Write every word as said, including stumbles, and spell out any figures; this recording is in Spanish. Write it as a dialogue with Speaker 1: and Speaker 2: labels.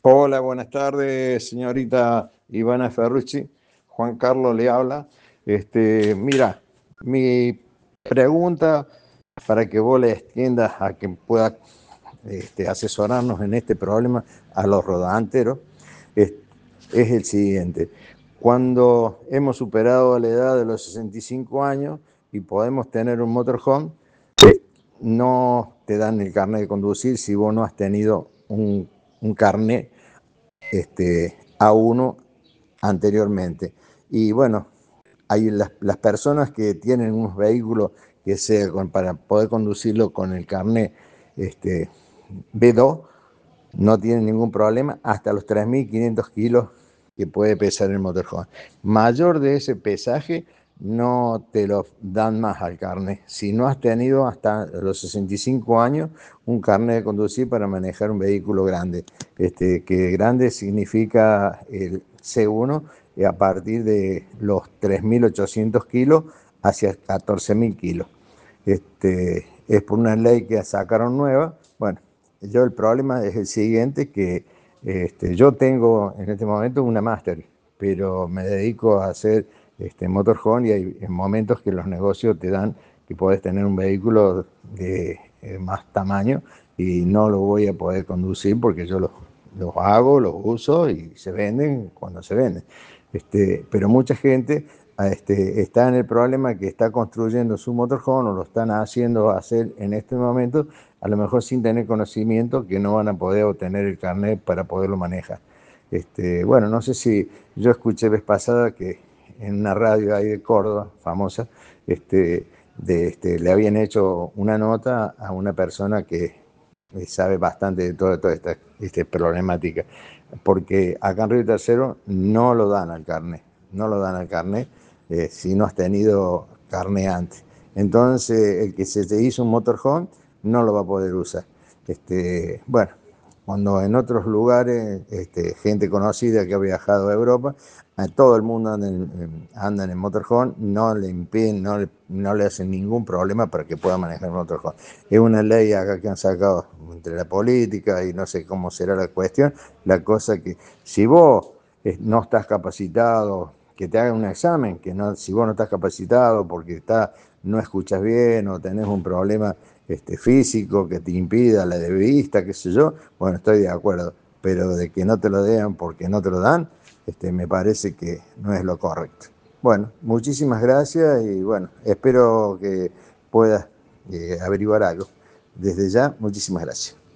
Speaker 1: Hola, buenas tardes, señorita Ivana Ferrucci. Juan Carlos le habla. Este, mira, mi pregunta para que vos le extiendas a que pueda este, asesorarnos en este problema a los rodanteros es, es el siguiente. Cuando hemos superado la edad de los sesenta y cinco años y podemos tener un motorhome, eh, no te dan el carnet de conducir si vos no has tenido un, un carnet este, a uno anteriormente. Y bueno, hay las, las personas que tienen unos vehículos que sea con, para poder conducirlo con el carnet este, B dos, no tienen ningún problema hasta los tres mil quinientos kilos que puede pesar el motorhome. Mayor de ese pesaje no te lo dan más al carnet. Si no has tenido hasta los sesenta y cinco años un carnet de conducir para manejar un vehículo grande, este, que grande significa el C uno eh, a partir de los tres mil ochocientos kilos hacia catorce mil kilos. Este, es por una ley que sacaron nueva. Bueno, yo el problema es el siguiente, que este, yo tengo en este momento una Master, pero me dedico a hacer este, motorhome y hay momentos que los negocios te dan que puedes tener un vehículo de eh, más tamaño y no lo voy a poder conducir porque yo los, los hago, los uso y se venden cuando se venden. Este, pero mucha gente este, está en el problema que está construyendo su motorhome o lo están haciendo hacer en este momento, a lo mejor sin tener conocimiento, que no van a poder obtener el carnet para poderlo manejar. Este, bueno, no sé si yo escuché vez pasada que en una radio ahí de Córdoba, famosa, este, de, este, le habían hecho una nota a una persona que sabe bastante de toda, toda esta, esta problemática, porque acá en Río Tercero no lo dan al carnet, no lo dan al carnet eh, si no has tenido carnet antes. Entonces, el que se te hizo un motorhome no lo va a poder usar. Este, bueno, cuando en otros lugares, este, gente conocida que ha viajado a Europa, a todo el mundo anda en, anda en el motorhome, no le impiden, no le, no le hacen ningún problema para que pueda manejar el motorhome. Es una ley acá que han sacado entre la política y no sé cómo será la cuestión. La cosa que si vos eh, no estás capacitado, que te hagan un examen, que no, si vos no estás capacitado porque está, no escuchas bien o tenés un problema este, físico que te impida la de vista, qué sé yo, bueno, estoy de acuerdo, pero de que no te lo den porque no te lo dan, este, me parece que no es lo correcto. Bueno, muchísimas gracias y bueno, espero que puedas eh, averiguar algo. Desde ya, muchísimas gracias.